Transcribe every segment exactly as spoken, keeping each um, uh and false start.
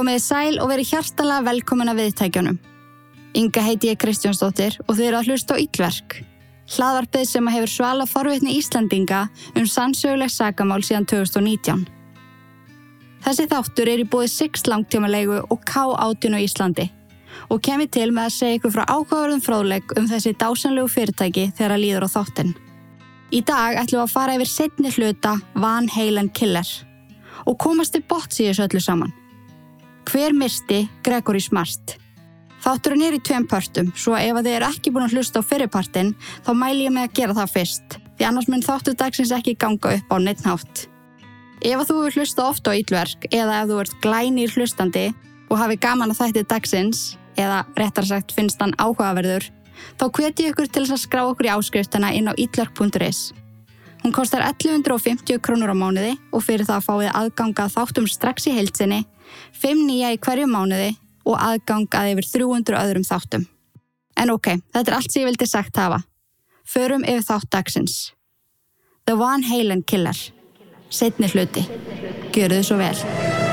Komiði sæl og verið hjartalega velkomin að viðtækjunum. Inga heiti ég Kristjánsdóttir og þið eru að hlusta á Illverk. Hlaðvarpið sem hefur svalað forvitni Íslendinga um sannsöguleg sakamál síðan tvö þúsund og nítján. Þessi þáttur er í boði Six langtímaleigu og K átján á Íslandi og kemur til með að segja ykkur frá áhugaverðum fróðleik um þessi dásamlegu fyrirtæki þegar að líður á þáttinn. Í dag ætlum við að fara yfir seinni hluta Van Halen Killer og komast til botns í þessu öllu saman. Hver myrti Gregory Smart? Þátturinn er í tveim pörtum, svo ef þið eru ekki búin að hlusta á fyrripartinn, þá mæli ég með að gera það fyrst, því annars mun þáttur dagsins ekki ganga upp á neinn hátt. Ef þú hefur hlusta ofta á Illverk, eða ef þú ert glænýr hlustandi og hafi gaman að þætti dagsins, eða réttar sagt finnst hann áhugaverður, þá hvet ég ykkur til þess að skrá okkur í áskriftina inn á illverk punktur is. Hún kostar ellefu hundruð og fimmtíu krónur á mánuði og fyrir það fáið aðgang að þáttum strax í heild sinni, fimm nýja í hverju mánuði og aðgang að yfir þrjú hundruð öðrum þáttum. En ok, þetta er allt sem ég vildi sagt hafa. Förum yfir þátt dagsins. The Van Halen Killer. Seinni hluti. Gjörðu svo vel.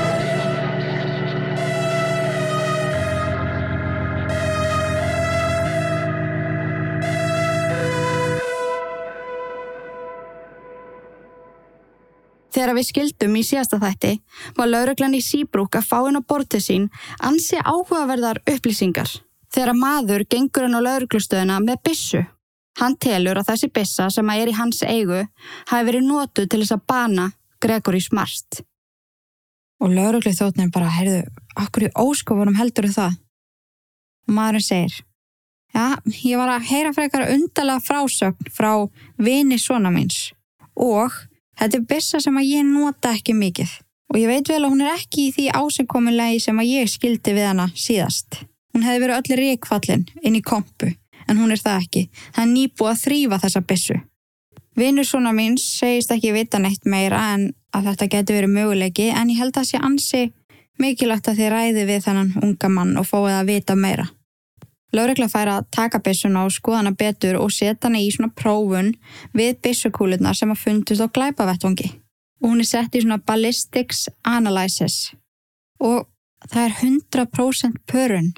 Þegar við skildum í síðasta þætti var lögreglan í Seabrook að fá inn á borðið sín ansi áhugaverðar upplýsingar. Þegar maður gengur inn á lögreglustöðina með byssu. Hann telur að þessi byssa sem er í hans eigu hafi verið notuð til þess að bana Gregory Smart. Og lögregluþjónninn bara, heyrðu, akkur í óskofunum heldurðu það? Og maðurinn segir, já, ég var að heyra frekar undarlega frásögn frá vini sona míns og þetta er byssa sem að ég nota ekki mikið og ég veit vel að hún er ekki í því ásigkomulegi sem að ég skildi við hana síðast. Hún hefði verið öll rykfallin inn í kompu, en hún er það ekki. Það er nýbúið að þrífa þessa byssu. Vinur svona míns segist ekki vita neitt meira en að þetta geti verið möguleiki, en ég held að það sé ansi mikilvægt að þið ræði við þennan unga mann og fáið að vita meira. Lögregla fær að taka byssuna og skoða hana betur og setja hana í svona prófun við byssukúlurnar sem að fundust á glæpavettvangi. Og hún er sett í svona ballistics analysis og það er hundrað prósent pörun.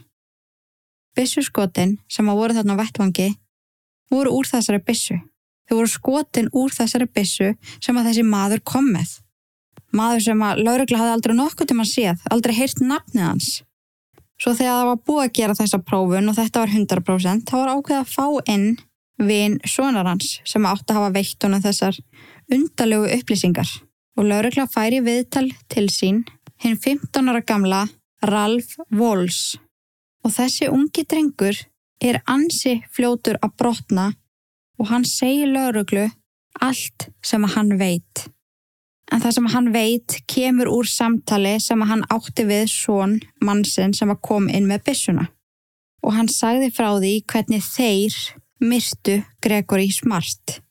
Byssuskotin sem að voru þarna á vettvangi voru úr þessari byssu. Þau voru skotin úr þessari byssu sem að þessi maður kom með. Maður sem að lögregla hafði aldrei nokkuð tímann séð, aldrei heyrt nafnið hans. Svo þegar það var búið að gera þessa prófun og þetta var hundrað prósent, þá var ákveðið að fá inn vin sonar hans sem átti að hafa veitt honum þessar undarlegu upplýsingar. Og lögregla færi viðtal til sín hinn fimmtán ára gamla Ralph Walls. Og þessi ungi drengur er ansi fljótur að brotna og hann segir lögreglu allt sem að hann veit. En það sem hann veit kemur úr samtali sem að hann átti við son mannsinn sem að kom inn með byssuna. Og hann sagði frá því hvernig þeir myrtu Gregory Smart.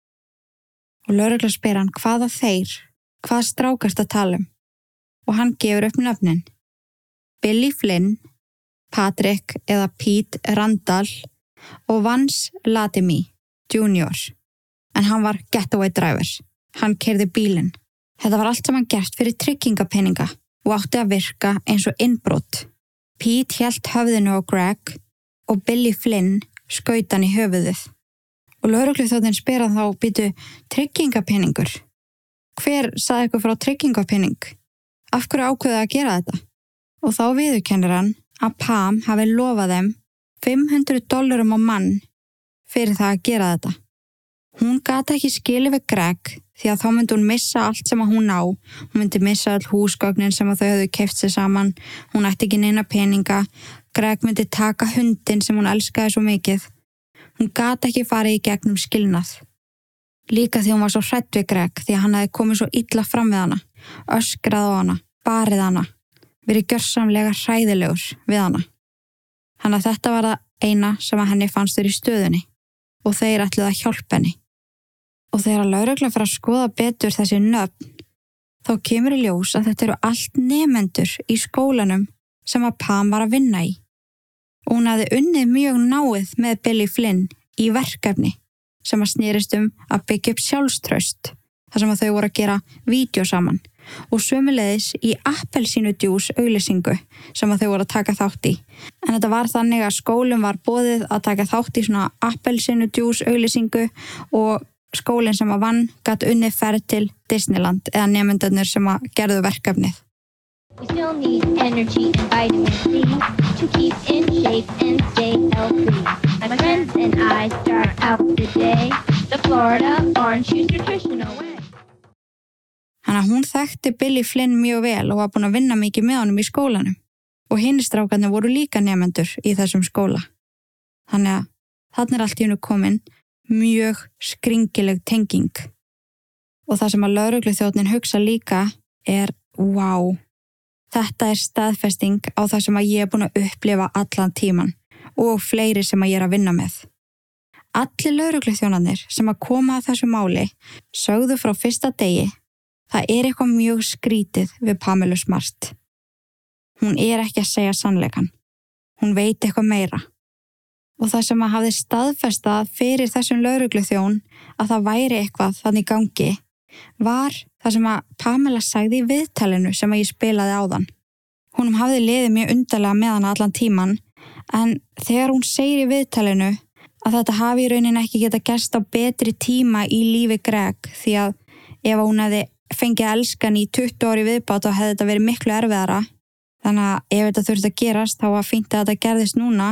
Og lögregla spyr hann hvaða þeir, hvað strákast að tala um. Og hann gefur upp nöfnin. Billy Flynn, Patrick eða Pete Randall og Vance Latimer junior En hann var getaway driver. Hann keyrði bílinn. Þetta var allt saman gert fyrir tryggingapeninga og átti að virka eins og innbrot. Pete hélt höfðinu á Greg og Billy Flynn skaut hann í höfuðið. Og lögregluþjónninn spyr hann þá, býtu, tryggingapeningur? Hver sagði ykkur frá tryggingapening? Af hverju ákveðu að gera þetta? Og þá viðurkennir hann að Pam hafi lofað þeim fimm hundruð dollurum á mann fyrir það að gera þetta. Hún gat ekki skilið við Greg því að þá myndi hún missa allt sem að hún á. Hún myndi missa all húsgögnin sem að þau höfðu keypt sér saman. Hún ætti ekki neina peninga. Greg myndi taka hundinn sem hún elskaði svo mikið. Hún gat ekki farið í gegnum skilnað. Líka því hún var svo hrædd við Greg því að hann hefði komið svo illa fram við hana. Öskrað á hana, barið hana, verið gjörsamlega hræðilegur við hana. Þannig að þetta var það eina sem að henni fannst þurr í stöðunni og þeir ætluðu að hjálpa henni. Og þegar lögreglan fer að skoða betur þessi nöfn, þá kemur í ljós að þetta eru allt nemendur í skólanum sem að Pam var að vinna í. Og hún hafði unnið mjög náið með Billy Flynn í verkefni sem að snerist um að byggja upp sjálfstraust, þar sem að þau voru að gera vídeo saman og sömuleiðis í appelsínudjús auglýsingu sem að þau voru að taka þátt í. En þetta var þannig að skólum var boðið að taka þátt í svona appelsínudjús auglýsingu og skólinn sem að vann gat unnið ferð til Disneyland eða nemendurnir sem að gerðu verkefnið. We still need energy and vitamin C to keep in shape and stay healthy. My friends and I start out the day the Florida Orange Juice Nutritional Way. Þannig að hún þekkti Billy Flynn mjög vel og var búin að vinna mikið með honum í skólanum. Og hinir strákarnir voru líka nemendur í þessum skóla. Þannig að þarna er allt í einu komin mjög skringileg tenging. Og það sem að lögregluþjónninn hugsa líka er, wow, þetta er staðfesting á það sem að ég er búin að upplifa allan tíman og fleiri sem að ég er að vinna með. Allir lögregluþjónarnir sem að koma að þessu máli sögðu frá fyrsta degi, það er eitthvað mjög skrítið við Pamelu Smart. Hún er ekki að segja sannleikann. Hún veit eitthvað meira. Og það sem að hafði staðfestað fyrir þessum lögregluþjón að það væri eitthvað þannig gangi var það sem að Pamela sagði í viðtalinu sem að ég spilaði áðan. Húnum hafði liðið mjög undarlega með hana allan tíman, en þegar hún segir í viðtalinu að þetta hafi í rauninni ekki geta gerst á betri tíma í lífi Greg, því að ef hún hefði fengið að elska hann í tuttugu ári viðbátt þá hefði þetta verið miklu erfiðara. Þannig að ef þetta þurfti að gerast þá var fínt að þetta gerðist núna.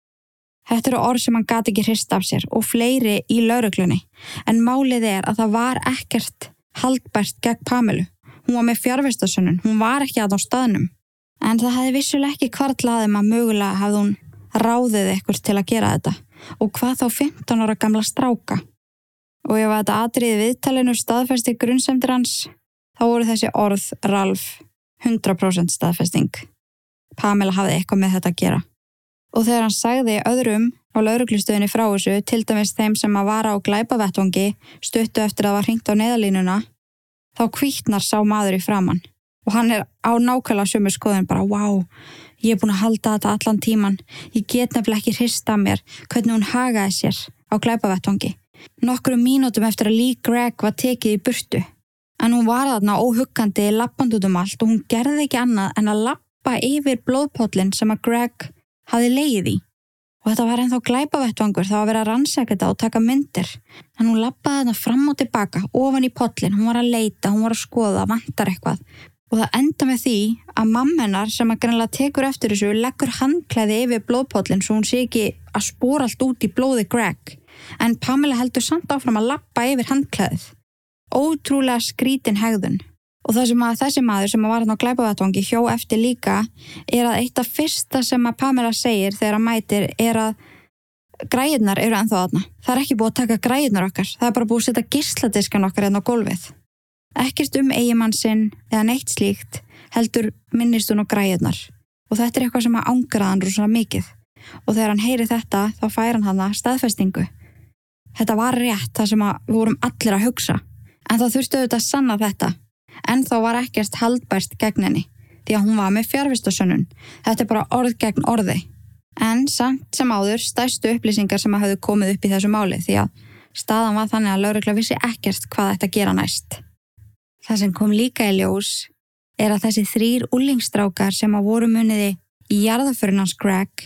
Þetta eru orð sem hann gat ekki hrist af sér og fleiri í lögreglunni. En málið er að það var ekkert haldbært gegn Pamelu. Hún var með fjarvistarsönnun, hún var ekki að á staðnum. En það hefði vissulega ekki hvarflaðum að mögulega hafði hún ráðið eitthvað til að gera þetta. Og hvað þá fimmtán ára gamla stráka. Og ef þetta atriði viðtalinu staðfesti grunnsemdir hans, þá voru þessi orð Ralph hundrað prósent staðfesting. Pamela hafði eitthvað með þetta að gera. Og þegar hann sagði öðrum á lögreglustöðinni frá þessu, til dæmis þeim sem að vara á glæpavettvangi, stuttu eftir að það var hringt á neyðarlínuna, þá hvítnar sá maður í framann. Og hann er á nákvæmlega sömu skoðun bara, wow, ég er búin að halda þetta allan tíman. Ég get nefnilega ekki hrist af mér hvernig hún hagaði sér á glæpavettvangi. Nokkrum mínútum eftir að Lee Gregg var tekið í burtu. En hún var þarna óhuggandi lappandi út um allt og hún gerði ekki annað en að lappa yfir blóðpollin sem að Greg hafði legið í. Og þetta var ennþá glæpavettvangur, það var að vera að rannsaka þetta og taka myndir. En hún lappaði þarna fram og tilbaka, ofan í pollin, hún var að leita, hún var að skoða, vantar eitthvað. Og það enda með því að mamma hennar sem að greinilega tekur eftir þessu leggur handklæði yfir blóðpollin svo hún sé ekki að spora allt út í blóði Greg. En Pamela heldur samt áfram að lappa yfir handklæðið. Ótrúlega skrítin hegðun. Og það sem að þessi maður sem var hann á glæpavettvangi hjó eftir líka er að eitt af fyrsta sem að Pamela segir þegar hann mætir er að græjurnar eru ennþá þarna. Það er ekki búið að taka græjurnar okkar, það er bara búið að setja geisladiskan okkar hérna á gólfið. Ekkert um eiginmann sinn eða neitt slíkt, heldur minnist hún á græjurnar. Og þetta er eitthvað sem að angraði hann rosalega mikið. Og þegar hann heyri þetta, þá fær hann hana staðfestingu. Þetta var rétt það sem að við vorum allir að hugsa. En það þurfti auðvitað að sanna þetta. En þá var ekkert haldbært gegn henni, því að hún var með fjarvistarsönnun. Þetta er bara orð gegn orði. En samt sem áður stærstu upplýsingar sem að hafðu komið upp í þessu máli, því að staðan var þannig að lögregla vissi ekkert hvað þetta gera næst. Það sem kom líka í ljós er að þessi þrír úlingstrákar sem að voru muniði í jarðarförin hans Greg,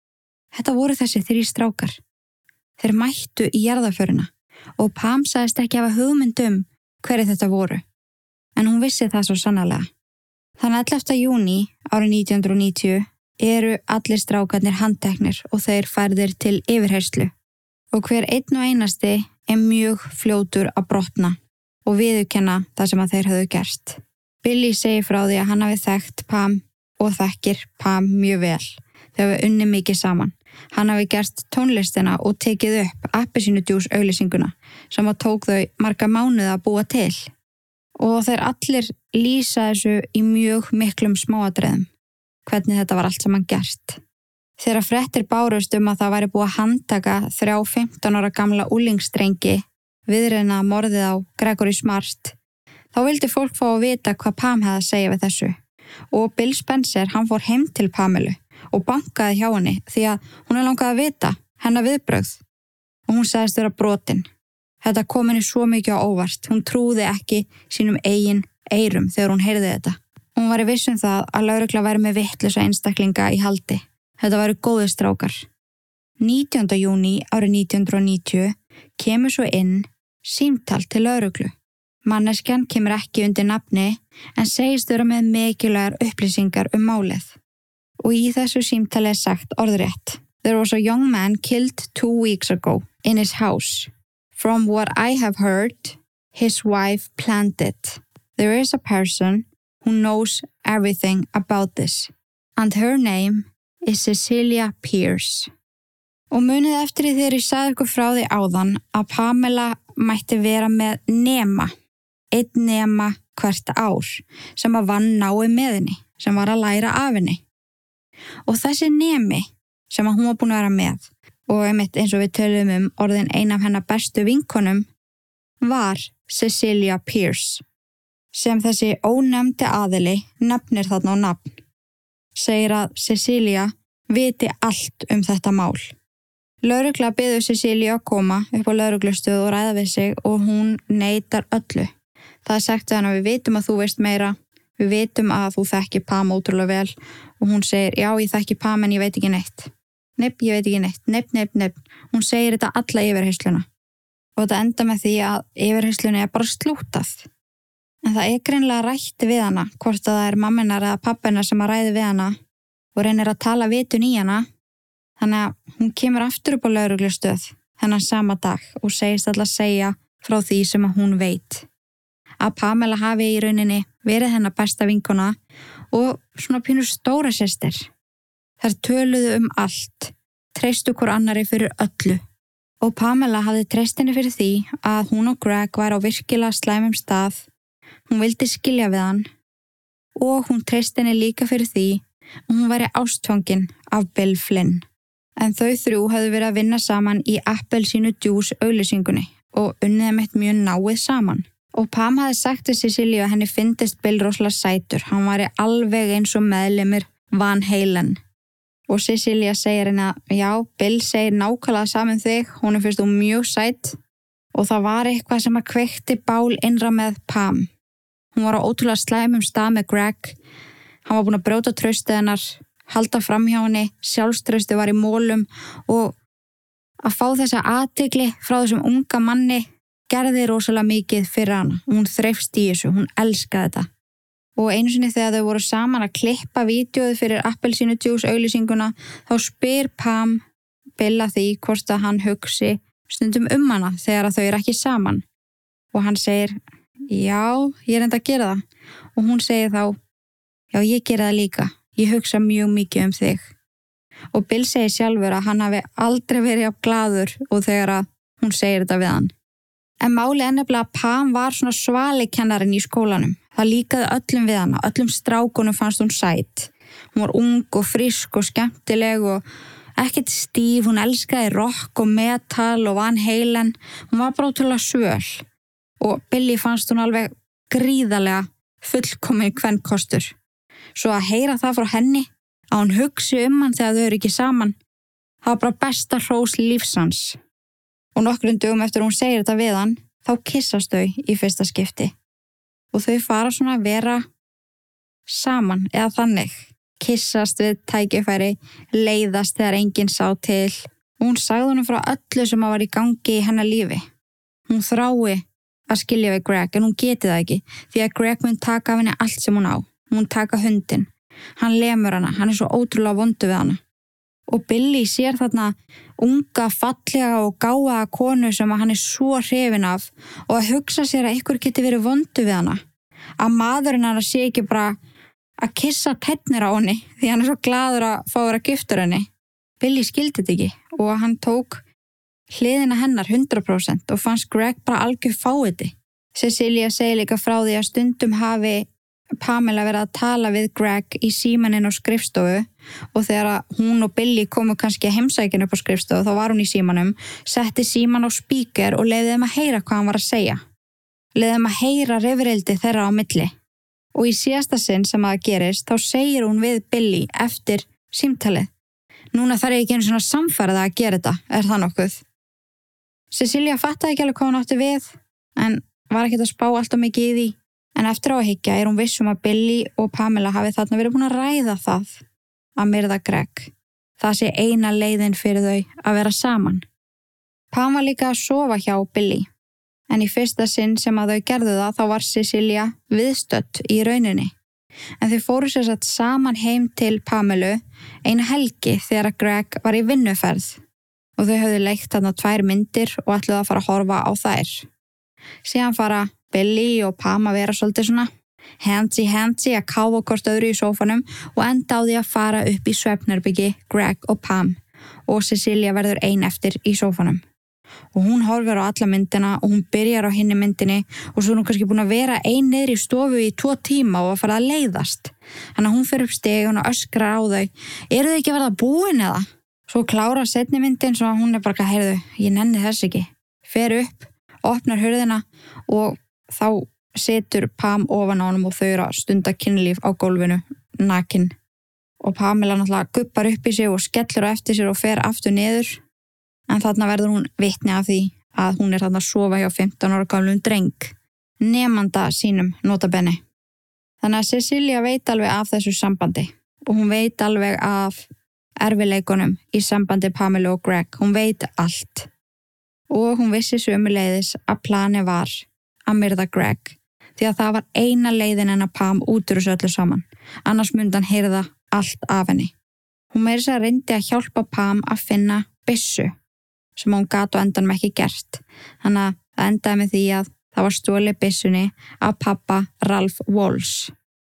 þetta voru þessi þrír strákar. Þeir mættu í jarðarförina og Pam sagðist ekki hafa hugmynd um hverju þetta voru. En hún vissi það svo sannarlega. Þann ellefta júní árið nítján hundruð níutíu eru allir strákarnir handteknir og þeir færðir til yfirheyrslu. Og hver einn og einasti er mjög fljótur að brotna og viðurkenna það sem að þeir höfðu gert. Billy segir frá því að hann hafi þekkt Pam og þekkir Pam mjög vel. Þeir hafi unnið mikið saman. Hann hafi gert tónlistina og tekið upp appelsínudjús auglýsinguna sem að tók þau marga mánuði að búa til. Og þeir allir lýsa þessu í mjög miklum smáatriðum, hvernig þetta var allt saman gert. Þegar fréttir bárust um að það væri búið að handtaka þrjá fimmtán ára gamla úlingstrengi viðreina morðið á Gregory Smart, þá vildi fólk fá að vita hvað Pam hefði að segja við þessu. Og Bill Spencer, hann fór heim til Pamelu og bankaði hjá henni því að hún er langað að vita hennar viðbrögð. Og hún sagðist vera brotin. Þetta kom henni svo mikið á óvart. Hún trúði ekki sínum eigin eyrum þegar hún heyrði þetta. Hún var í viss um það að lögregla væri með vitlausa einstaklinga í haldi. Þetta væru góðir strákar. nítjánda júní árið nítján hundruð og níutíu kemur svo inn símtal til lögreglu. Manneskjan kemur ekki undir nafni en segist vera með mikilvægar upplýsingar um málið. Og í þessu símtali er sagt orðrétt. There was a young man killed two weeks ago in his house. From what I have heard, his wife planned it. There is a person who knows everything about this. And her name is Cecilia Pierce. Og munið eftir því þegar ég sagði ykkur frá því áðan að Pamela mætti vera með nema, einn nema hvert ár sem að vann nái með henni, sem var að læra af henni. Og þessi nemi sem að hún var búin að vera með og einmitt eins og við töluðum um orðin ein af hennar bestu vinkonum var Cecilia Pierce sem þessi ónefndi aðili nefnir þarna á nafn. Segir að Cecilia viti allt um þetta mál. Lögregla biður Cecilia að koma upp á lögreglustöð og ræða við sig og hún neitar öllu. Það er sagt við hann að við vitum að þú veist meira, við vitum að þú þekkir Pam ótrúlega vel og hún segir já ég þekki Pam en ég veit ekki neitt. Nepp, ég veit ekki neitt, nepp, nepp, nepp. Hún segir þetta alla yfirheysluna. Og þetta enda með því að yfirheyslunni er bara slútað. En það er greinilega rætt við hana, hvort að það er mamminar eða pappinar sem að ræði við hana og reynir að tala vitun í hana. Þannig að hún kemur aftur upp á lögreglustöð þennan sama dag og segist alltaf að segja frá því sem að hún veit. Að Pamela hafi í rauninni verið hennar besta vinkona og svona pínur stóra systir. Þær töluðu um allt, treystu hvor annari fyrir öllu. Og Pamela hafði treyst henni fyrir því að hún og Greg var á virkilega slæmum stað. Hún vildi skilja við hann og hún treyst henni líka fyrir því að hún væri ástfangin af Bill Flynn. En þau þrjú höfðu verið að vinna saman í Appelsínu Juice auglýsingunni og unnið meitt mjög náið saman. Og Pam hafði sagt til Cecilia að henni fyndist Bill rosalega sætur. Hann væri alveg eins og meðlimir Van Halen. Og Cecilia segir henni að já, Bill segir nákvæmlega saman þig, hún finnst þú mjög sætt og það var eitthvað sem að kveikti bál innra með Pam. Hún var á ótrúlega slæmum stað með Greg, hann var búin að brjóta traustið hennar, halda fram hjá henni, sjálfstrausti var í mólum og að fá þessa athygli frá þessum unga manni gerði rosalega mikið fyrir hana. Hún þreifst í þessu, hún elskaði þetta. Og einu sinni þegar þau voru saman að klippa vídeóið fyrir Appelsínu Juice auglýsinguna þá spyr Pam Bill að því hvort að hann hugsi stundum um hana þegar þau eru ekki saman. Og hann segir, já, ég er enda að gera það. Og hún segir þá, já, ég gera það líka. Ég hugsa mjög mikið um þig. Og Bill segir sjálfur að hann hafi aldrei verið af glaður og þegar að hún segir þetta við hann. En máli er nefnilega að Pam var svona svalikennarinn í skólanum. Það líkaði öllum við hana, öllum strákunum fannst hún sæt. Hún var ung og frisk og skemmtileg og ekkert stíf, hún elskaði rock og metal og Van Halen. Hún var bara ótrúlega svöl. Og Billy fannst hún alveg gríðarlega fullkomin kvenkostur. Svo að heyra það frá henni, að hún hugsi um hann þegar þau eru ekki saman, það var bara besta hrós lífsans. Og nokkrum dögum eftir hún segir þetta við hann, þá kissast þau í fyrsta skipti. Og þau fara svona að vera saman eða þannig. Kissast við tækifæri, leiðast þegar enginn sá til. Og hún sagði honum frá öllu sem var í gangi í hennar lífi. Hún þrái að skilja við Greg en hún geti það ekki því að Greg mun taka af henni allt sem hún á. Hún taka hundin. Hann lemur hana, hann er svo ótrúlega vondur við hana. Og Billy sér þarna unga, fallega og gáða konu sem hann er svo hrifinn af og að hugsa sér að ykkur geti verið vondur við hana. Að maðurinn hann sé ekki bara að kissa tennir á henni því hann er svo glaður að fá að vera giftur henni. Billy skildi þetta ekki og hann tók hliðina hennar hundrað prósent og fannst Greg bara algjör fáiði. Cecilia segir líka frá því að stundum hafi Pamela verið að tala við Greg í símaninn á skrifstofu og þegar hún og Billy komu kannski að heimsækja upp á skrifstofu þá var hún í símanum, setti síman á speaker og leyfði þeim að heyra hvað hann var að segja. Leyfði þeim að heyra rifrildi þeirra á milli. Og í síðasta sinn sem það gerist þá segir hún við Billy eftir símtalið. Núna þarf ég ekki einu svona samfærið að gera þetta, er það nokkuð? Cecilia fattaði ekki alveg hvað hún átti við en var ekkert að spá allt of mikið í því. En eftir á að hyggja er hún viss um að Billy og Pamela hafi þarna verið búin að ræða það að myrða Greg. Það sé eina leiðin fyrir þau að vera saman. Pam var líka að sofa hjá Billy, en í fyrsta sinn sem að þau gerðu það þá var Cecilia viðstödd í rauninni. En þau fóru sér satt saman heim til Pamelu eina helgi þegar að Greg var í vinnuferð og þau höfðu leikt þarna tvær myndir og ætluðu að fara að horfa á þær. Síðan fara Billy og Pam að vera svolítið svona handsy handsy að káfa hvort öðru í sófanum og enda á því að fara upp í svefnherbyggi Greg og Pam og Cecilia verður ein eftir í sófanum. Og hún horfir á alla myndina og hún byrjar á hinni myndinni og svo er hún kannski búin að vera ein niður í stofu í tvo tíma og að fara að leiðast. Þannig að hún fer upp stigann og öskrar á þau. Eru þau ekki að verða búin eða? Svo klára seinni myndin svo að hún er bara að heyrðu, ég nenni þess ekki. Fer upp, opnar hurðina og þá situr Pam ofan á honum og þau eru að stunda kynlíf á gólfinu, nakin. Og Pamela náttúrulega guppar upp í sig og skellur á eftir sér og fer aftur niður. En þarna verður hún vitni af því að hún er þarna að sofa hjá fimmtán ára gamlum dreng, nemanda sínum nota bene. Þannig að Cecilia veit alveg af þessu sambandi og hún veit alveg af erfileikunum í sambandi Pamela og Greg. Hún veit allt. Og hún vissi sömuleiðis að planið var að myrða Greg því að það var eina leiðin en að Pam út úr þessu öllu saman. Annars myndi hann heyrða allt af henni. Hún meira sér að reyndi að hjálpa Pam að finna byssu sem hún gat og endanum ekki gert. Þannig að það endaði með því að það var stolið byssunni af pappa Ralph Walsh.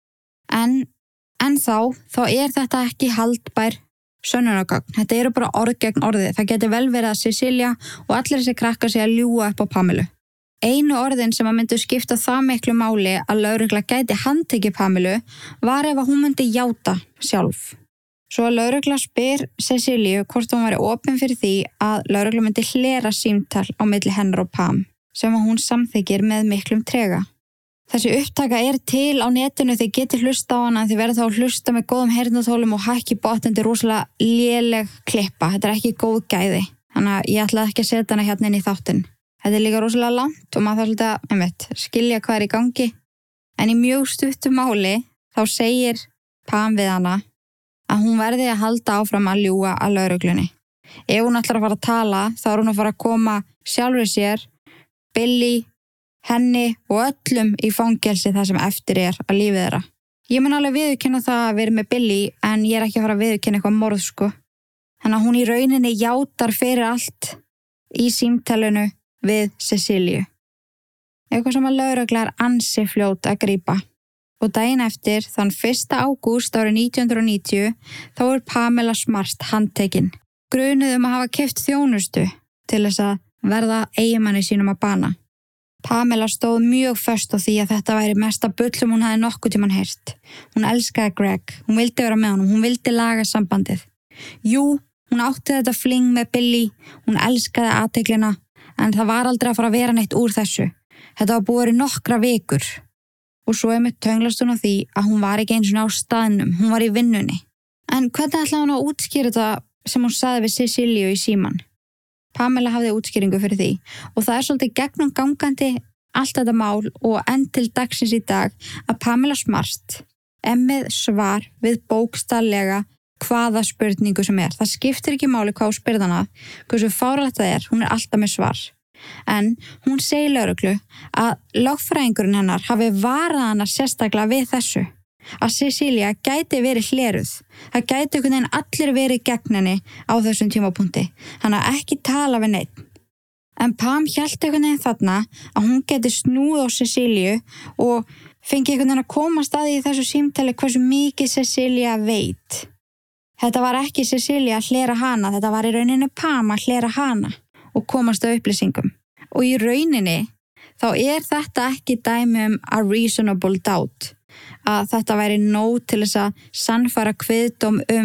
En, en þá, þá er þetta ekki haldbær sönnunargögn. Þetta eru bara orð gegn orði. Það getur vel verið að Cecilia og allir þessi krakkar sig að ljúga upp á Pamelu. Einu orðin sem að myndi skipta það miklu máli að lögregla gæti handtekið Pamelu var ef að hún myndi játa sjálf. Svo að lögregla spyr Ceciliu hvort hún væri opin fyrir því að lögregla myndi hlera símtal á milli hennar og Pam sem að hún samþykir með miklum trega. Þessi upptaka er til á netinu, þið getið hlusta á hana, þið verður þá að hlusta með góðum heyrnartólum og hækki botandi rosalega léleg klippa. Þetta er ekki góð gæði, þannig að ég ætlaði ekki að setja hana hérna inn í þáttinn. Þetta er líka rosalega langt og maður þarf svolítið að, einmitt, skilja hvað er í gangi. En í mjög stuttu máli þá segir Pam við hana að hún verði að halda áfram að ljúga að lögreglunni. Ef hún ætlar að fara að tala, þá er hún að fara að koma sjálfur sér, Billy, henni og öllum í fangelsi það sem eftir er að lífið þeirra. Ég mun alveg viðurkenna það að vera með Billy, en ég er ekki að fara að viðurkenna eitthvað morð, sko. Þannig að hún í rauninni játar fyrir allt í símtalinu við Ceciliu. Eitthvað sem að lögregla er ansi fljót að grípa. Og daginn eftir, þann fyrsta ágúst árið nítján hundruð og níutíu, þá er Pamela Smart handtekin. Grunuð um að hafa keypt þjónustu til þess að verða eiginmanni sínum að bana. Pamela stóð mjög föst á því að þetta væri mesta bull sem hún hafði nokkuð tímann heyrt. Hún elskaði Greg, hún vildi vera með honum, hún vildi laga sambandið. Jú, hún átti þetta fling með Billy, hún elskaði athyglina, en það var aldrei að fara að vera neitt úr þessu. Þetta var búið í nokkra vikur. Og svo er mitt tönglast hún á því að hún var ekki eins og á staðnum, hún var í vinnunni. En hvernig ætlaði hún að útskýra þetta sem hún sagði við Ceciliu í síman? Pamela hafði útskýringu fyrir því og það er svolítið gegnum gangandi allt þetta mál og enn til dagsins í dag að Pamela Smart er með svar við bókstaflega hvaða spurningu sem er. Það skiptir ekki máli hvað hún spyrði hana, hversu fáránlegt það er, hún er alltaf með svar. En hún segir lögreglu að lögfræðingurinn hennar hafi varað hana sérstaklega við þessu. Að Cecilia gæti verið hleruð. Það gæti einhvern veginn allir verið gegn henni á þessum tímapunkti. Hann að ekki tala við neitt. En Pam hélt einhvern veginn þarna að hún geti snúið á Ceciliu og fengi einhvern veginn að komast að því í þessu símtali hversu mikið Cecilia veit. Þetta var ekki Cecilia að hlera hana, þetta var í rauninni Pam að hlera hana og komast á upplýsingum. Og í rauninni þá er þetta ekki dæmi um a reasonable doubt, að þetta væri nóg til þess að sannfæra kviðdóm um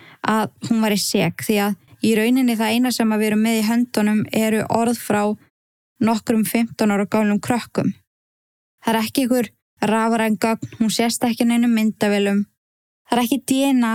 að hún væri sek, því að í rauninni það eina sem við erum með í höndunum eru orð frá nokkrum fimmtán ára gamlum krökkum. Það er ekki ykkur rafræn gögn, hún sést ekki neinum myndavélum, það er ekki D N A,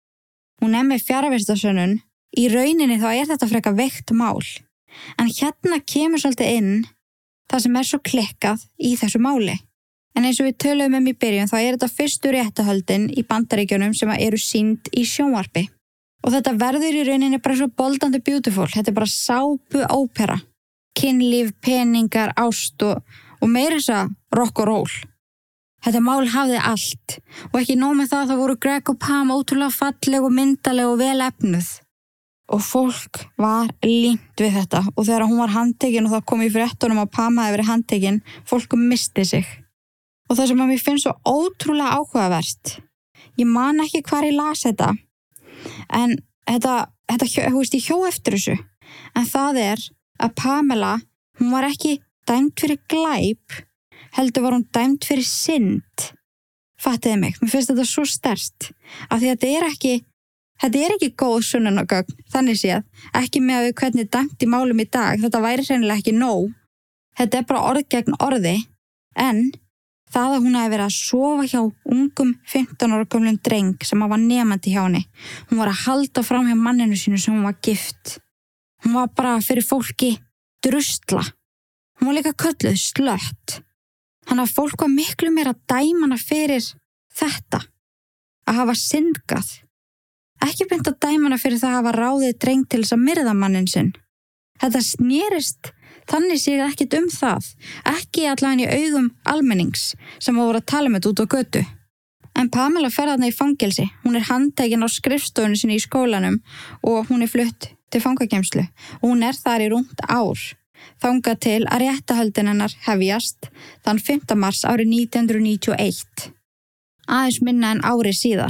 hún er með fjarvistarsönnun. Í rauninni þá er þetta frekar veikt mál. En hérna kemur svolítið inn það sem er svo klikkað í þessu máli. En eins og við töluðum um í byrjun þá er þetta fyrstu réttarhöldin í Bandaríkjunum sem eru sýnd í sjónvarpi. Og þetta verður í rauninni bara svo Bold and the Beautiful. Þetta er bara sápu ópera. Kynlíf, peningar, ást og, og meira þess að rock og roll. Þetta mál hafði allt. Og ekki nóg með það, það voru Greg og Pam ótrúlega falleg og myndaleg og vel efnuð. Og fólk var límt við þetta. Og þegar hún var handtekin og það kom í fréttunum að Pam hafi verið handtekin, fólk misti sig. Og það sem að mér finnst svo ótrúlega áhugavert. Ég man ekki hvar ég las þetta. En þetta, þetta þú veist, ég hjó eftir þessu. En það er að Pamela, hún var ekki dæmd fyrir glæp, heldur var hún dæmd fyrir synd. Fattiði mig, mér finnst þetta svo sterkt. Af því að þetta er ekki, þetta er ekki góð sönnunargögn, þannig séð. Ekki með að við hvernig dæmt í málum í dag, þetta væri hreinlega ekki nóg. Þetta er bara orð gegn orði, en það að hún hafi verið að sofa hjá ungum fimmtán ára gömlum dreng sem var nemandi hjá henni. Hún var að halda fram hjá manninu sínu sem hún var gift. Hún var bara fyrir fólki drusla. Hún var líka kölluð slött. Þannig að fólk var miklu meira dæmana fyrir þetta. Að hafa syndgað. Ekki beint að dæmana fyrir það að hafa ráðið dreng til þess að myrða mannin sinn. Þetta snerist þannig séð ekkert um það. Ekki allavega í augum almennings sem voru að tala með þetta út á götu. En Pamela fer þarna í fangelsi. Hún er handtekin á skrifstofunni sinni í skólanum og hún er flutt til fangageymslu. Og hún er þar í rúmt ár. Þangað til að réttarhöldin hennar hefjast þann fimmta mars árið nítján hundruð níutíu og eitt. Aðeins minna en ári síðar.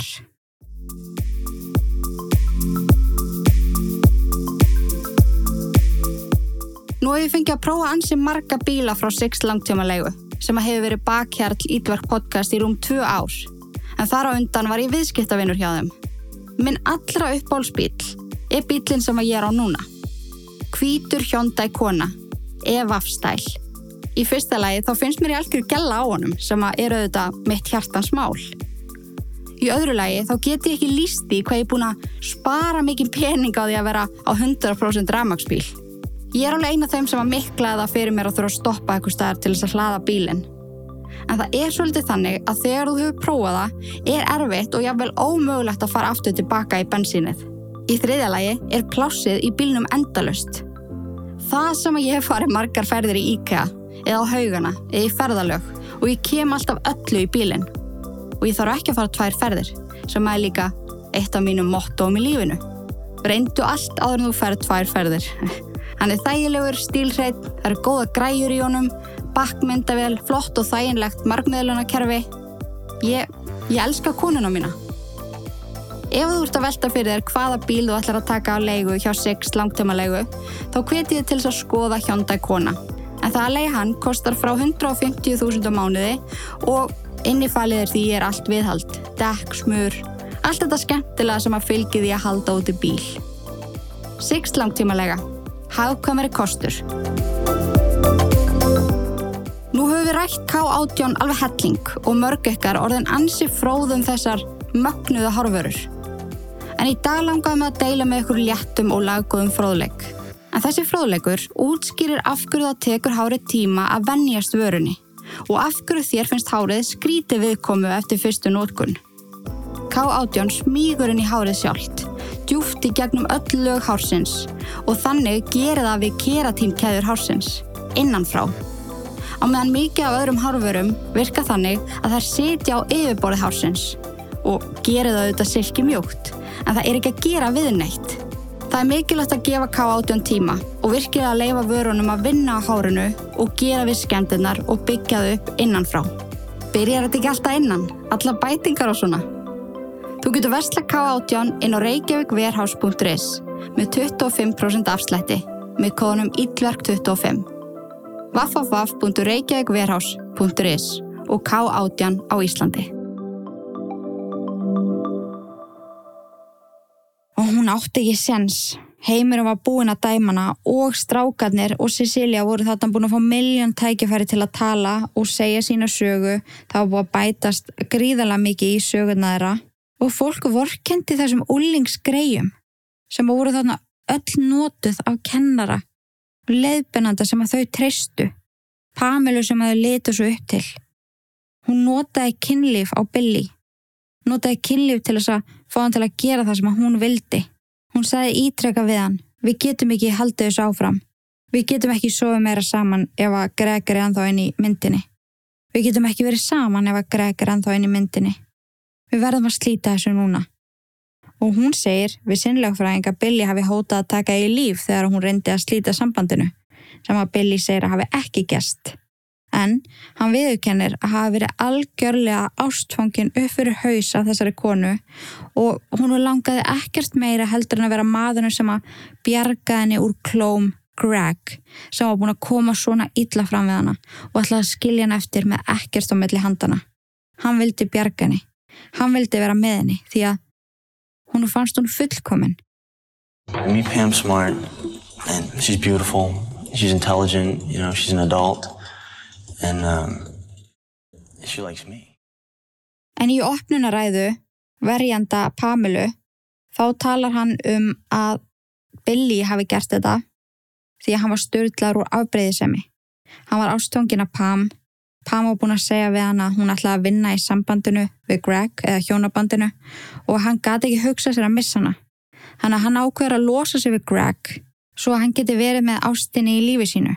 Nú hef ég fengið að prófa ansi marga bíla frá Six langtímaleigu sem að hefur verið bakhjarl Ítverk podcast í rúm tvö ár. En þar á undan var ég viðskiptavinur hjá þeim. Minn allra uppáhaldsbíll er bíllinn sem að ég er á núna. Hvítur Hyundai Kona, E V A F-stæl. Í fyrsta lagi þá finnst mér í algjör gella á honum sem að er auðvitað mitt hjartans mál. Í öðru lagi þá get ég ekki lýst því hvað ég er búin að spara mikið pening á því að vera á hundrað prósent rafmagnsbíl. Ég er alveg eina af þeim sem að miklaði það fyrir mér að þurfa að stoppa eitthvað staðar til þess að hlaða bílinn. En það er svolítið þannig að þegar þú hefur prófað það, er erfitt og jafnvel ómögulegt að fara aftur tilbaka í bensínið. Í þriðja lagi er plássið í bílnum endalaust. Það sem að ég hef farið margar ferðir í IKEA, eða á Haugana, eða í ferðalög, og ég kem alltaf öllu í bílinn. Og ég þarf ekki að fara tvær ferðir, sem er líka eitt af mínum mottóum í lífinu. Reyndu allt áður en þú ferð tvær ferðir. Hann er þægilegur, stílhreinn, það eru góða græjur í honum, bakkmyndavél, flott og þæginlegt margmiðlunarkerfi. Ég, ég elska konuna mína. Ef þú ert að velta fyrir þér hvaða bíl þú ætlar að taka á leigu hjá Six langtímaleigu, þá hvet ég til þess að skoða Hyundai Kona. En það að leigja hann kostar frá hundrað og fimmtíu þúsund á mánuði og innifalið er því er allt viðhald, dekk, smur, allt þetta skemmtilega sem að fylgi því að halda út í bíl. Six langtímaleiga. Hagkvæmari kostur. Nú höfum við rætt K átján alveg helling og mörg ykkar orðin ansi fróðum þessar mögnuðu hárvörur. En í dag langaðum við að deila með ykkur léttum og laggóðum fróðleik. En þessi fróðleikur útskýrir af hverju það tekur hárið tíma að venjast vörunni og af hverju þér finnst hárið skrítið viðkomu eftir fyrstu notkun. K átján smýgur inn í hárið sjálft, djúpt í gegnum öll lög hársins og þannig gerir það við keratímkeðjur hársins, innanfrá. Á meðan mikið af öðrum hárvörum virka þannig að þær sitja á yfirborði hársins og gerir það auðvitað silki mjúkt, en það er ekki að gera við neitt. Það er mikilvægt að gefa K átján tíma og virkilega að leyfa vörunum að vinna á hárinu og gera við skemmdirnar og byggja þau upp innanfrá. Byrjar þetta ekki alltaf innan, alla bætingar og svona? Þú getur verslað K átján inn á reykjavík warehouse punktur is með tuttugu og fimm prósent afslætti með kóðunum ítverk tuttugu og fimm. w w w punktur reykjavík warehouse punktur is og K átján á Íslandi. Og hún átti ekki sens. Heimurinn var búinn að dæma hana og strákarnir og Cecilia voru þarna búin að fá milljón tækifæri til að tala og segja sína sögu. Það var búið að bætast gríðarlega mikið í söguna þeirra. Og fólk vorkenndi þessum úlingsgreyjum sem voru þarna öll notuð af kennara og leiðbeinanda sem að þau treystu, Pamelu sem að þau litu svo upp til. Hún notaði kynlíf á Billy. Notaði kynlíf til þess að fá hann til að gera það sem hún vildi. Hún sagði ítrekað við hann, við getum ekki haldið þessu áfram. Við getum ekki sofið meira saman ef að Greg er ennþá inn í myndinni. Við getum ekki verið saman ef að Greg er ennþá inn í myndinni. Við verðum að slíta þessu núna. Og hún segir við sinnlegfræðing að Billy hafi hótað að taka í líf þegar hún reyndi að slíta sambandinu, sem að Billy segir að hafi ekki gerst. En hann viðurkennir að hafa verið algjörlega ástfangin upp fyrir haus af þessari konu og hún langaði ekkert meira heldur en að vera maðurinn sem að bjarga henni úr klóm Greg, sem var búin að koma svona illa fram við hana og ætlaði að skilja hann eftir með ekkert á milli handana. Hann vildi bjarga henni. Hann vildi vera með henni því að hún fannst hún fullkomin. Me, Pam's smart and she's beautiful. She's intelligent, you know, she's an adult. And um, she likes me. En í opnunaræðu verjanda Pamelu þá talar hann um að Billy hafi gert þetta því að hann var sturlaður úr afbrýðisemi. Hann var ástfanginn af Pam. Pam var búin að segja við hann að hún ætlaði að vinna í sambandinu við Greg eða hjónabandinu og hann gat ekki hugsað sér að missa hana. Þannig að hann ákveður að losa sig við Greg svo að hann geti verið með ástinni í lífi sínu.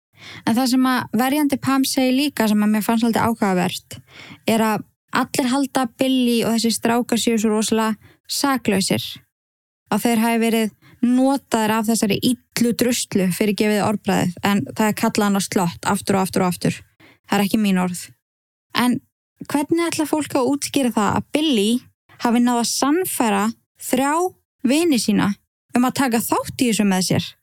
En það sem að verjandi Pam segir líka sem að mér fannst svolítið áhugavert er að allir halda Billy og þessi strákar séu svo rosalega saklausir. Að þeir hafi verið notaðir af þessari illu druslu fyrir gefið orðbragðið en það er kallað hann á slott aftur og aftur og aftur. Það er ekki mín orð. En hvernig ætla fólk að útskýra það að Billy hafi náð að sannfæra þrjá vini sína um að taka þátt í þessu með sér?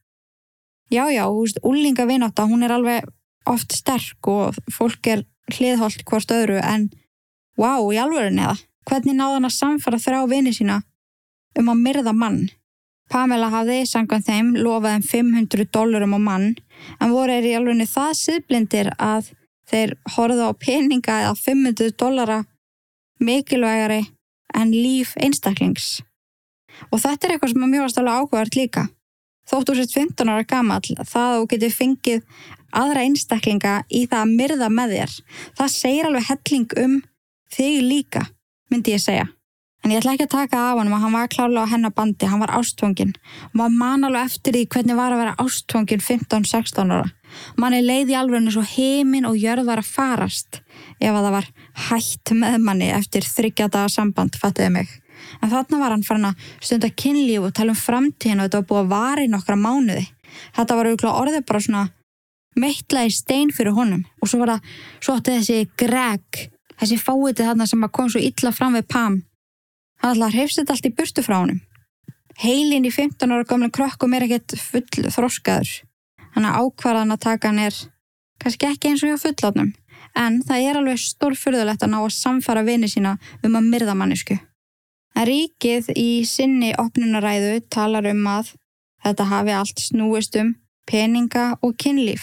Já, já, úlinga vinátta, hún er alveg oft sterk og fólk er hliðholt hvort öðru en vá, wow, í alvörunni eða? Hvernig náði hann að samfara þrjá vini sína um að myrða mann? Pamela hafði, samkvæmt þeim, lofað um fimm hundruð dollurum á mann en voru er í alvörunni það siðblindir að þeir horfðu á peninga eða fimm hundruð dollara mikilvægari en líf einstaklings. Og þetta er eitthvað sem er mjög alveg áhugavert líka. Þótt úr sett fimmtán ára gamall, það þú getur fengið aðra einstaklinga í það að myrða með þér. Það segir alveg helling um þig líka, myndi ég segja. En ég ætla ekki að taka af honum að hann var klárlega á hennar bandi, hann var ástfanginn. Og maður man alveg eftir því hvernig var að vera ástfanginn fimmtán sextán ára. Manni leiði alveg svo heiminn og jörð var að farast ef að það var hætt með manni eftir þriggja daga samband, fattuðu mig. En þarna var hann farin að stunda kynlíf og tala um framtíðin og þetta var búið að vara í nokkra mánuði. Þetta var auðvitað orðið bara svona meittlaði stein fyrir honum og svo var það, svo átti þessi Greg, þessi fáiði þarna sem kom svo illa fram við Pam. Hann ætlaði að hrifsa þetta allt í burtu frá honum. Heilin í fimmtán ára gamla krökkum er ekkert full þroskaður. Þannig að ákvarðan að taka hann er kannski ekki eins og hjá fullorðnum, en það er alveg stórfurðulegt að ná að samfara vini sína um að myrða mannesku. En ríkið í sinni opnunaræðu talar um að þetta hafi allt snúist um peninga og kynlíf.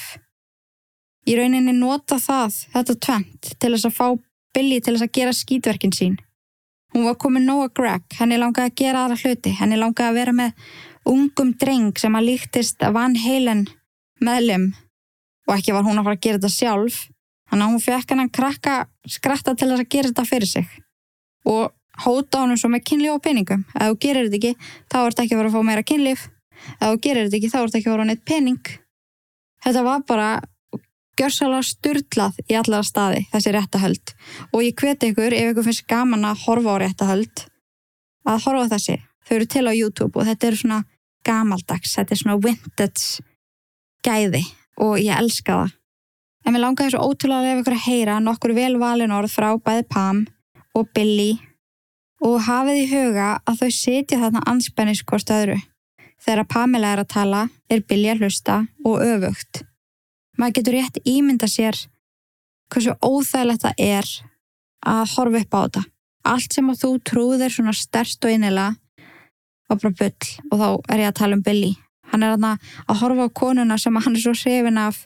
Í rauninni nota það, þetta tvennt, til þess að fá Billy til þess að gera skítverkin sín. Hún var komin nóg að Greg, henni langaði að gera aðra hluti, henni langaði að vera með ungum dreng sem að líktist Van Halen meðlim og ekki var hún að fara að gera þetta sjálf, þannig að hún fekk hann að krakka skratta til þess að gera þetta fyrir sig. Og hóta honum svo með kynlíf og peningum. Ef þú gerir þetta ekki, þá ert ekki að fara að fá meira kynlíf. Ef þú gerir þetta ekki, þá ert ekki að fara að neitt pening. Þetta var bara gjörsamlega sturlað í allara staði, þessi réttahöld. Og ég hveti ykkur, ef ykkur finnst gaman að horfa á réttahöld, að horfa á þessi. Þau eru til á YouTube og þetta eru svona gamaldags, þetta er svona vintage gæði og ég elska það. En mér langaði svo ótrúlega að lefa ykkur að heyra nokkur velvalin orð frá bæði Pam og Billy og hafið í huga að þau sitja þarna anspennis hvort öðru. Þegar Pamela er að tala, er Billy að hlusta og öfugt. Maður getur rétt ímynda sér hversu óþægilegt það er að horfa upp á þetta. Allt sem að þú trúðir svona sterkt og innilega var bara bull og þá er ég að tala um Billy. Hann er þarna að horfa á konuna sem hann er svo hrifinn af,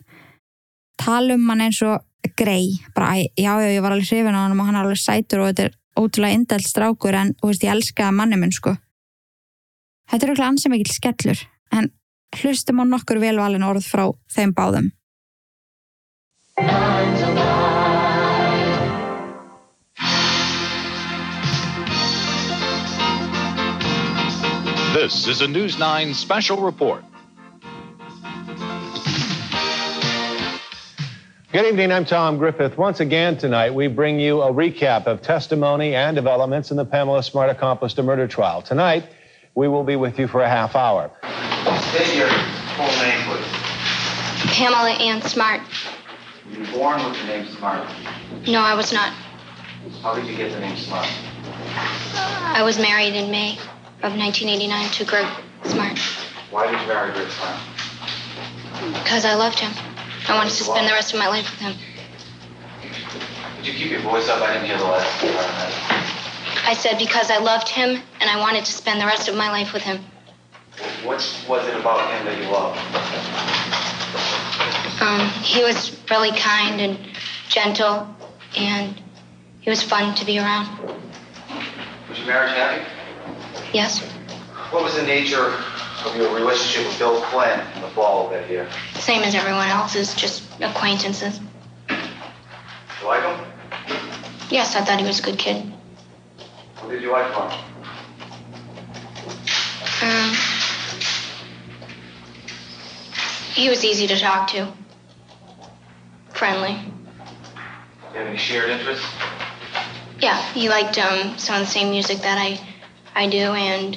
tala um hann eins og grei. Bara, já, já, ég var alveg hrifinn á hann og hann er alveg sætur og þetta er ótrúlega indæll strákur en þú veist ég elskaði manni minn sko. Þetta er okkur ansi mikill skellur en hlustum á nokkur velvalin orð frá þeim báðum. This is a News nine special report. Good evening, I'm Tom Griffith. Once again tonight, we bring you a recap of testimony and developments in the Pamela Smart Accomplice to Murder trial. Tonight, we will be with you for a half hour. State your full name, please. Pamela Ann Smart. Were you born with the name Smart? No, I was not. How did you get the name Smart? I was married in May of nineteen eighty-nine to Greg Smart. Why did you marry Greg Smart? Because I loved him. I wanted to spend the rest of my life with him. Could you keep your voice up? I didn't hear the last part of that. I said because I loved him and I wanted to spend the rest of my life with him. What was it about him that you loved? Um, he was really kind and gentle, and he was fun to be around. Was your marriage happy? Yes. What was the nature of your relationship with Bill Flynn in the fall of that year? Same as everyone else's, just acquaintances. You like him? Yes, I thought he was a good kid. What did you like from him? Um, he was easy to talk to. Friendly. Do you have any shared interests? Yeah, he liked um, some of the same music that I, I do, and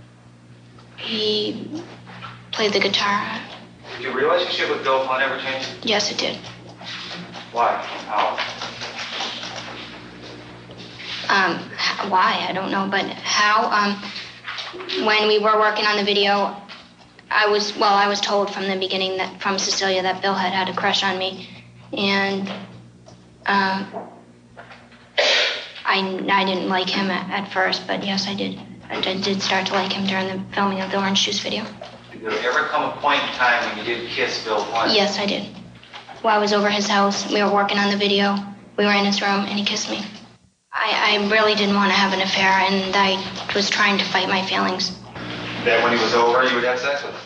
he played the guitar. Did your relationship with Bill Flynn ever change? Yes, it did. Why? How? Um, h- why? I don't know, but how? Um, when we were working on the video, I was, well, I was told from the beginning that, from Cecilia, that Bill had had a crush on me. And um, I, I didn't like him at, at first, but yes, I did. I did, did start to like him during the filming of the Orange Juice video. Did there ever come a point in time when you did kiss Bill Flynn? Yes, I did. Well, I was over his house. We were working on the video. We were in his room, and he kissed me. I, I really didn't want to have an affair, and I was trying to fight my feelings. Then when he was over, you would have sex with him?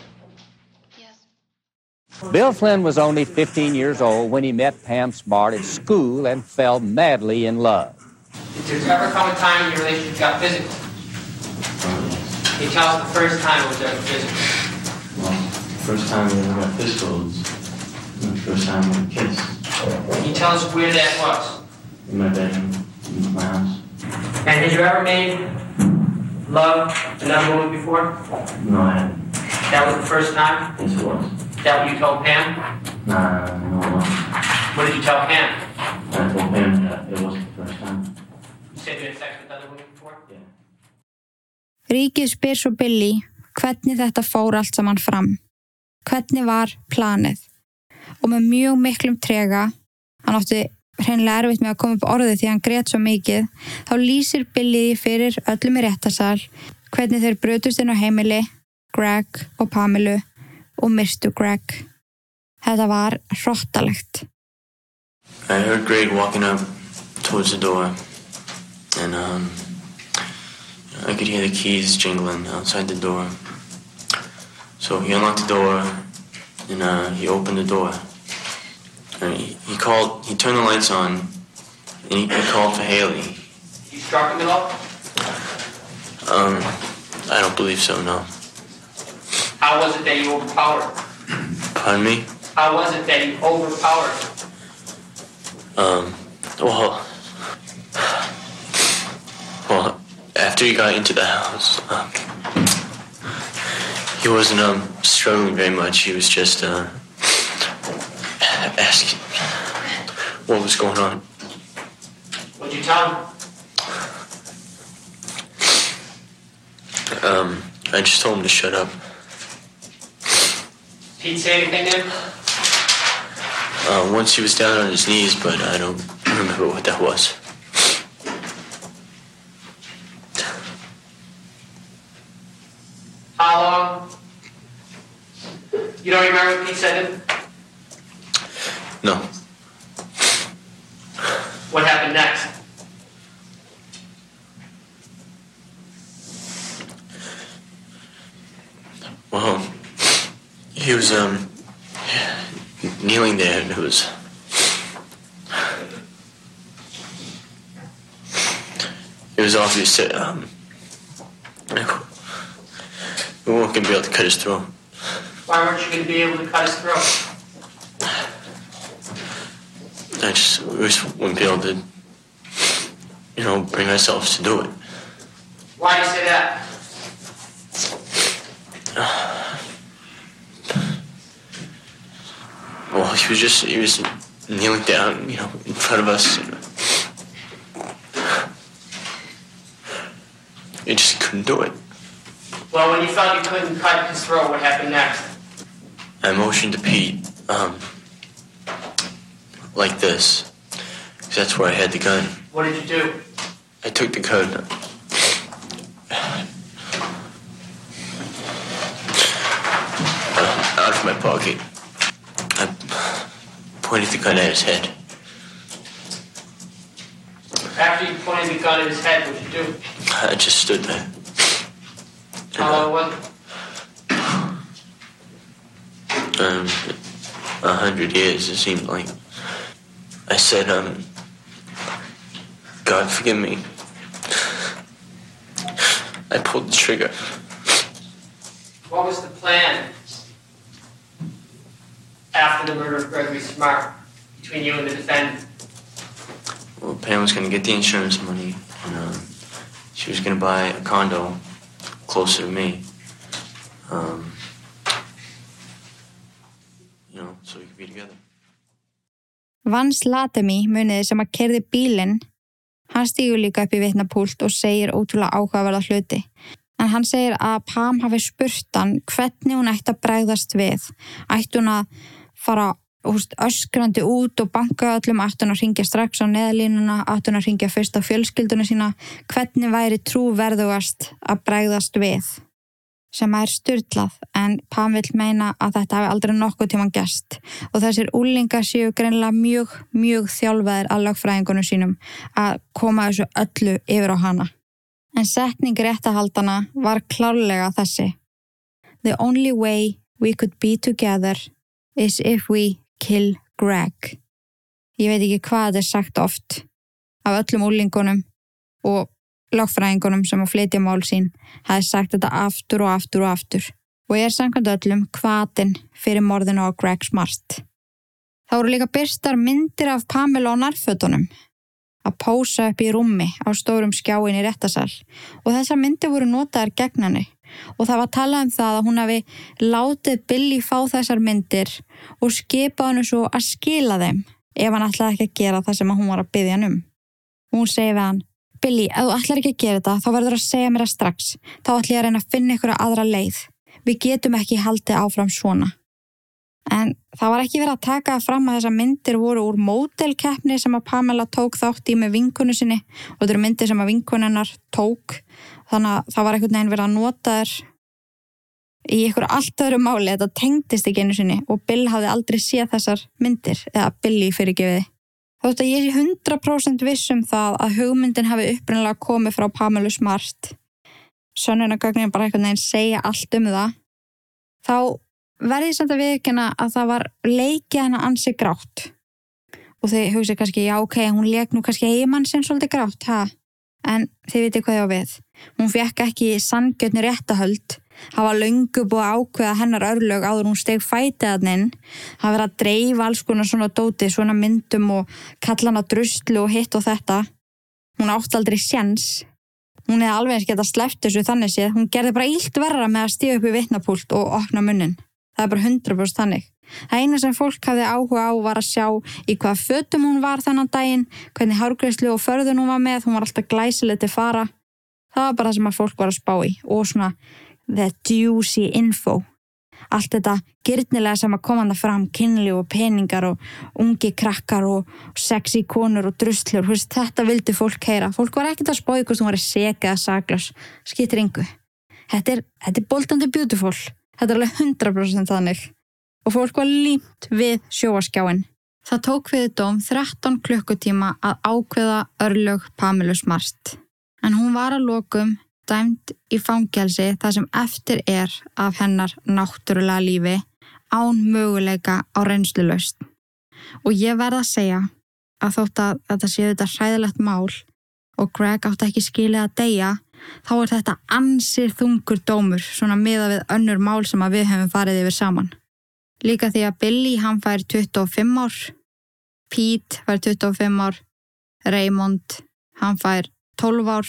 Bill Flynn was only fifteen years old when he met Pam Smart at school and fell madly in love. Did there ever come a time in your relationship got physical? Can you tell us the first time it was ever physical? Well, the first time we ever got physical was the first time we kissed. Can you tell us where that was? In my bedroom, in my house. And had you ever made love to another woman before? No, I hadn't. That was the first time? Yes, it was. Is that what you told Pam? Nah, no, it wasn't. What did you tell Pam? I told Pam that it wasn't the first time. You said you had sex with other women before? Yeah. Ríkið spyr svo Billy hvernig þetta fór allt saman fram. Hvernig var planið? Og með mjög miklum trega, hann átti hreinlega erfitt með að koma upp orðið því hann grét svo mikið, þá lýsir Billy fyrir öllum í réttarsal hvernig þeir brutust inn á heimili, Greg og Pamelu og myrtu Greg. Þetta var hrottalegt. I heard Greg walking up towards the door, and um, I could hear the keys jingling outside the door. So he unlocked the door, and uh, he opened the door. And he, he called, he turned the lights on, and he, he called for Haley. You struck him at all? Um, I don't believe so, no. How was it that you overpowered? Pardon me? How was it that you overpowered? Um, well, well, after he got into the house, um, he wasn't um struggling very much. He was just uh asking what was going on. What'd you tell him? Um, I just told him to shut up. Did he say anything then? Uh, once he was down on his knees, but I don't remember what that was. How long? You don't remember what he said then? No. What happened next? Well, he was um kneeling there, and it was it was obvious that um We weren't going to be able to cut his throat. Why weren't you going to be able to cut his throat? I just, we just wouldn't be able to, you know, bring ourselves to do it. Why do you say that? Well, he was just, he was kneeling down, you know, in front of us. You just couldn't do it. Well, when you felt you couldn't cut his throat, what happened next? I motioned to Pete, um, like this, because that's where I had the gun. What did you do? I took the gun uh, out of my pocket. I pointed the gun at his head. After you pointed the gun at his head, what did you do? I just stood there. How long was it? Um, a hundred years, it seemed like. I said, um, God forgive me. I pulled the trigger. What was the plan after the murder of Gregory Smart between you and the defendant? Well, Pam was going to get the insurance money, and um, she was going to buy a condo closer to me. Um, you know, so we could be together. Vance Latemy, muniði sem að keyrði bílinn, hann stígur líka upp í vitnapúlt og segir ótrúlega áhugaverða hluti. En hann segir að Pam hafi spurt hann hvernig hún ætti að bregðast við. Ætti hún að fara húst, öskrandi út og banka öllum, ætti hún að hringja strax á neðalínuna, ætti hún að hringja fyrst á fjölskylduna sína, hvernig væri trúverðugast að bregðast við. Sem er sturlað, en Pam vill meina að þetta hafi aldrei nokkuð tímann gerst og þessir úlingar séu greinilega mjög, mjög þjálfaðir að lögfræðingunum sínum að koma þessu öllu yfir á hana. En setning réttahaldana var klárlega þessi. The only way we could be together is if we kill Greg. Ég veit ekki hvað þetta er sagt oft af öllum úlingunum og lögfræðingunum sem að flytja mál sín hafi sagt þetta aftur og aftur og aftur og er samkvæmt öllum hvatinn fyrir morðinu á Greg Smart. Það voru líka birtar myndir af Pamela á nærfötunum að pósa upp í rúmi á stórum skjáin í réttasal og þessar myndir voru notaðar gegn henni og það var talað um það að hún hafi látið Billy fá þessar myndir og skipað henni svo að skila þeim ef hann ætlaði ekki að gera það sem hún var að biðja hann um. Hún segi við hann: Billy, ef þú ætlar ekki að gera þetta, þá verður að segja mér það strax. Þá ætla ég að reyna að finna ykkur aðra leið. Við getum ekki haldið áfram svona. En það var ekki verið að taka fram að þessar myndir voru úr módelkeppni sem að Pamela tók þátt í með vinkonu sinni og þetta eru myndir sem að vinkonu hennar tók. Þannig að það var einhvern veginn verið að nota þær í ykkur allt öðru máli. Þetta tengdist ekki einu sinni og Bill hafði aldrei séð þessar myndir eða Billy fyrirgefiði. Þótt að ég sé hundrað prósent viss um það að hugmyndin hafi upprunalega komið frá Pamelu Smart, sönnunargögnin bara einhvern veginn segja allt um það, þá verði ég samt að viðurkenna að það var leikið hana ansi grátt. Og þið hugsið kannski, já ok, hún lék nú kannski eiginmann sinn svolítið grátt, ha? En þið vitið hvað ég á við. Hún fékk ekki sanngjörn réttahöld. Það var löngu búið að ákveða hennar örlög áður hún steg fætið hann inn. Það var að dreifa alls konar svona dóti, svona myndum og kalla hana druslu og hitt og þetta. Hún átti aldrei séns. Hún hefði alveg eins getað sleppt þessu þannig séð. Hún gerði bara illt verra með að stíga upp í vitnapúlt og opna munnin. Það er bara hundrað prósent þannig. Það eina sem fólk hafði áhuga á var að sjá í hvaða fötum hún var þennan daginn, hvernig hárgreiðslu og förðun hún var með. Hún var alltaf glæsileg til fara. Það var bara það sem að fólk var að spá í og svona the juicy info. Allt þetta girnilega sem að koma það fram, kynli og peningar og ungi krakkar og sexy konur og druslur. Þetta vildi fólk heyra. Fólk var ekkert að spá í hvort hún var sek eða saklaus. Skiptir engu. Þetta er, þetta er boltandi beautiful. Þetta er alveg hundrað prósent þannig. Og fólk var límt við sjóaskjáin. Það tók við dóm þrettán klukkutíma að ákveða örlög Pamelu Smart. En hún var að lokum dæmd í fangelsi það sem eftir er af hennar náttúrulega lífi án möguleika á reynslulausn. Og ég verð að segja að þótt að þetta sé þetta hræðilegt mál og Greg átti ekki skilið að deyja, þá er þetta ansi þungur dómur, svona miðað við önnur mál sem að við höfum farið yfir saman. Líka því að Billy, hann fær tuttugu og fimm ár, Pete fær tuttugu og fimm ár, Raymond, hann fær tólf ár,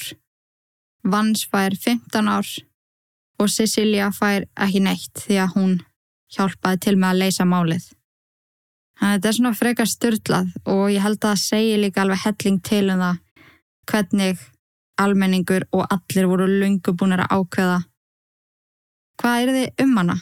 Vance fær fimmtán ár og Cecilia fær ekki neitt því að hún hjálpaði til með að leysa málið. Þannig að þetta er svona frekar sturlað og ég held að það segi líka alveg helling til um það hvernig almenningur og allir voru löngu búnir að ákveða hvað er þið um hana.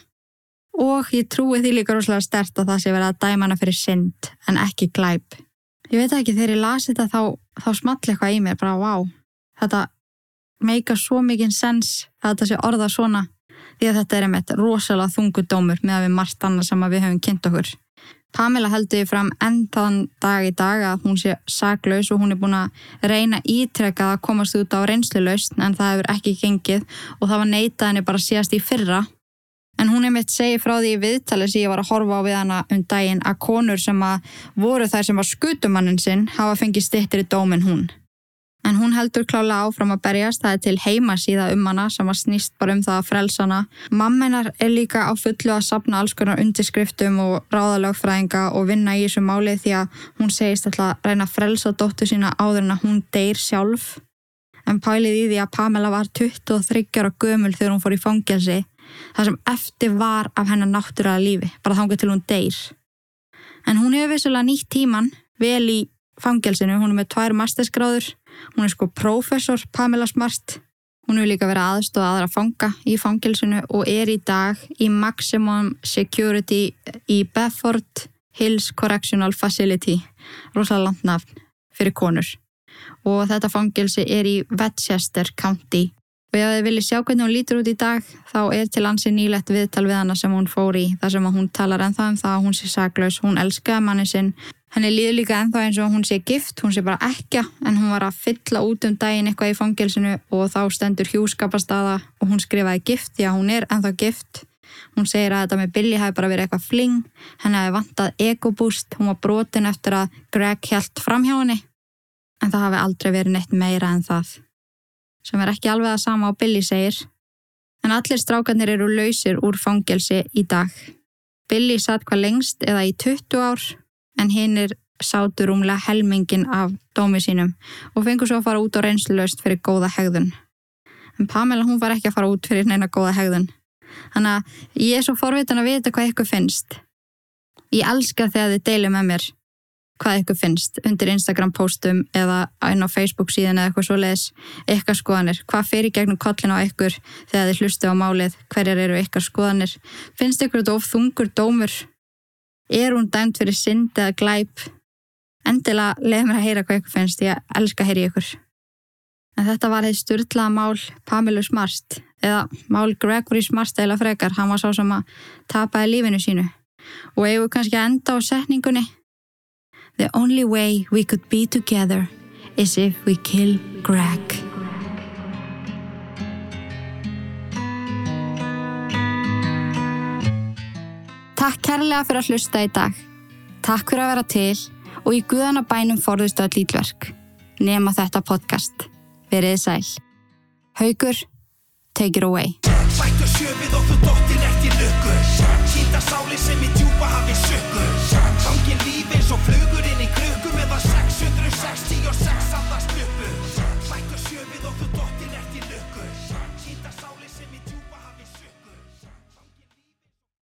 Og ég trúi því líka rosalega sterkt að það sé verið að dæma hana fyrir synd en ekki glæp. Ég veit ekki, þegar ég las þetta þá, þá small eitthvað í mér, bara vá, þetta meika svo mikinn sens að þetta sé orða svona því að þetta er einmitt rosalega þungur dómur með að við margt annað sem við höfum kynnt okkur. Pamela heldur því fram enn þann dag í dag að hún sé saklaus og hún er búin að reyna ítrekað að komast út á reynslulausn en það hefur ekki gengið og það var neitað henni bara síðast í fyrra. En hún einmitt segir frá því í viðtali sem ég var að horfa á við hana um daginn að konur sem að voru þær sem var skutumannin sinn hafa fengið styttri dóm en hún. En hún heldur klálega áfram að berjast, það er til heimasíða um hana sem að snýst bara um það að frelsa hana. Mamma hennar er líka á fullu að safna alls konar undirskriftum og ráða lögfræðinga og vinna í þessu máli því að hún segist alltaf að reyna að frelsa dóttur sína áður en að hún deyr sjálf. En pælið í því að Pamela var tuttugu og þriggja ára gömul þegar hún fór í fangelsi, það sem eftir var af hennar náttúrulega lífi, bara þangað til hún deyr. En hún hefur vissulega nýtt tíman vel í fangelsinu, hún er með tvær mastersgráður, hún er sko prófessor Pamela Smart, hún hefur líka verið aðstoð aðra fanga í fangelsinu og er í dag í Maximum Security í Bedford Hills Correctional Facility, rosalega langt nafn fyrir konur. Og þetta fangelsi er í Westchester County. Og ef þið viljið sjá hvernig hún lítur út í dag, þá er til ansi nýlegt viðtal við hana sem hún fór í, þar sem hún talar ennþá um það að hún sé saklaus, hún elskaði manni sinn. Henni líður líka ennþá eins og hún sé gift, hún sé bara ekkja, en hún var að fylla út um daginn eitthvað í fangelsinu og þá stendur hjúskaparstaða og hún skrifaði gift því að hún er ennþá gift. Hún segir að þetta með Billy hafi bara verið eitthvað fling, henni hafi vantað ego-boost, hún var brotin eftir að Greg hélt fram hjá henni, en það hafi aldrei verið neitt meira en það. Sem er ekki alveg að sama á Billy segir. En allir strákarnir eru lausir úr fangelsi í dag. Billy satt hvað lengst eða í tuttugu ár, en hinir sátu rúmlega helmingin af dómi sínum og fengur svo að fara út á reynslulaust fyrir góða hegðun. En Pamela, hún var ekki að fara út fyrir neina góða hegðun. Þannig að ég er svo forvitin að vita hvað ykkur finnst. Ég elska þegar þið deilum með mér hvað ykkur finnst undir Instagram postum eða inn á Facebook síðan eða eitthvað svoleiðis, ykkar skoðanir. Hvað fer í gegnum kollin á ykkur þegar þið hlustu á málið? Hverjar eru ykkar skoðanir? Finnst ykkur þetta of þungur dómur? Er hún dæmd fyrir synd eða glæp? Endilega leið mér að heyra hvað ykkur finnst, ég elska að heyra ykkur. En þetta var þið sturlaða mál Pamela Smart, eða mál Gregory Smart eða frekar, hann var sá sem að tapaði lífinu sínu. Og eigum við kannski að enda á setningunni. The only way we could be together is if we kill Greg. Takk kærlega fyrir að hlusta í dag. Takk fyrir að vera til og í guðana bænum forðustu öll ítverk. Nema þetta podcast. Verið sæl. Haukur, take it away. Sættu sjöfið og þú dóttir ekki lukku. Sýnda sáli sem